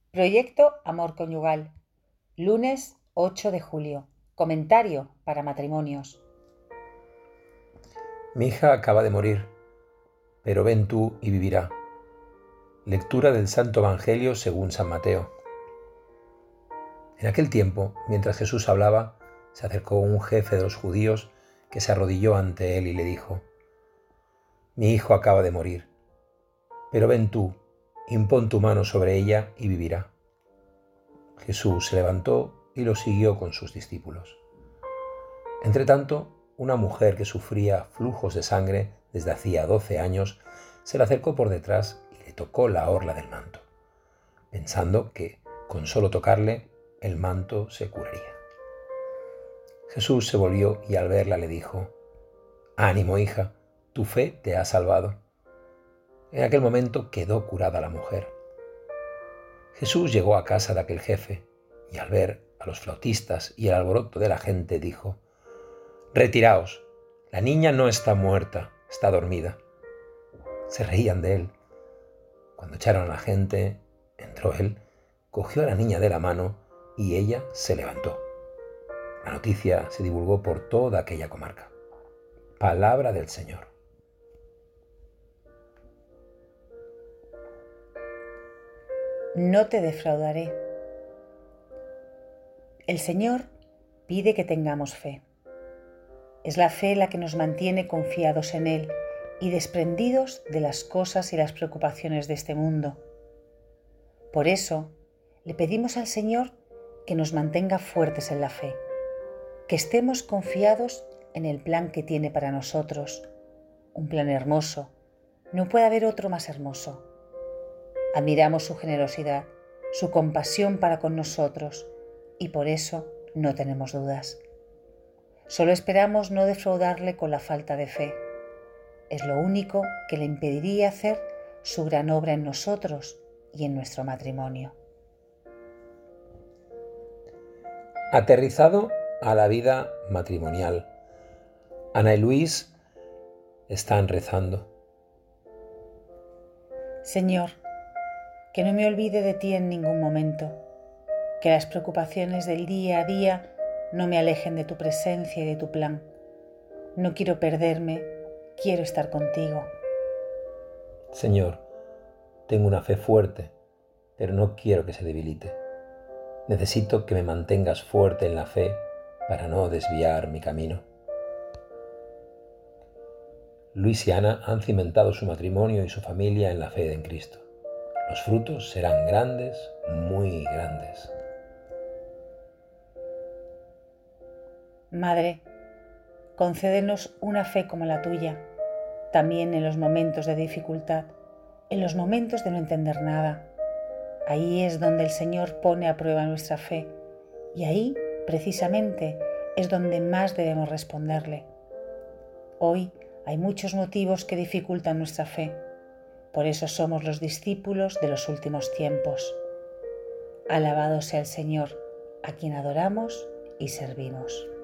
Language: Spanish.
Proyecto Amor Conyugal. Lunes 8 de julio. Comentario para matrimonios. Mi hija acaba de morir, pero ven tú y vivirá. Lectura del Santo Evangelio según San Mateo. En aquel tiempo, mientras Jesús hablaba, se acercó un jefe de los judíos que se arrodilló ante él y le dijo: Mi hijo acaba de morir, pero ven tú, impón tu mano sobre ella y vivirá. Jesús se levantó y lo siguió con sus discípulos. Entretanto, una mujer que sufría flujos de sangre desde hacía 12 años se le acercó por detrás y le tocó la orla del manto, pensando que con solo tocarle el manto se curaría. Jesús se volvió y al verla le dijo: Ánimo, hija, tu fe te ha salvado. En aquel momento quedó curada la mujer. Jesús llegó a casa de aquel jefe y al ver a los flautistas y el alboroto de la gente dijo: Retiraos, la niña no está muerta, está dormida. Se reían de él. Cuando echaron a la gente, entró él, cogió a la niña de la mano y ella se levantó. La noticia se divulgó por toda aquella comarca. Palabra del Señor. No te defraudaré. El Señor pide que tengamos fe. Es la fe la que nos mantiene confiados en Él y desprendidos de las cosas y las preocupaciones de este mundo. Por eso, le pedimos al Señor que nos mantenga fuertes en la fe, que estemos confiados en el plan que tiene para nosotros, un plan hermoso. No puede haber otro más hermoso. Admiramos su generosidad, su compasión para con nosotros y por eso no tenemos dudas. Solo esperamos no defraudarle con la falta de fe. Es lo único que le impediría hacer su gran obra en nosotros y en nuestro matrimonio. Aterrizado a la vida matrimonial, Ana y Luis están rezando. Señor, que no me olvide de ti en ningún momento, que las preocupaciones del día a día no me alejen de tu presencia y de tu plan. No quiero perderme, quiero estar contigo. Señor, tengo una fe fuerte, pero no quiero que se debilite. Necesito que me mantengas fuerte en la fe para no desviar mi camino. Luis y Ana han cimentado su matrimonio y su familia en la fe en Cristo. Los frutos serán grandes, muy grandes. Madre, concédenos una fe como la tuya, también en los momentos de dificultad, en los momentos de no entender nada. Ahí es donde el Señor pone a prueba nuestra fe y ahí, precisamente, es donde más debemos responderle. Hoy hay muchos motivos que dificultan nuestra fe, por eso somos los discípulos de los últimos tiempos. Alabado sea el Señor, a quien adoramos y servimos.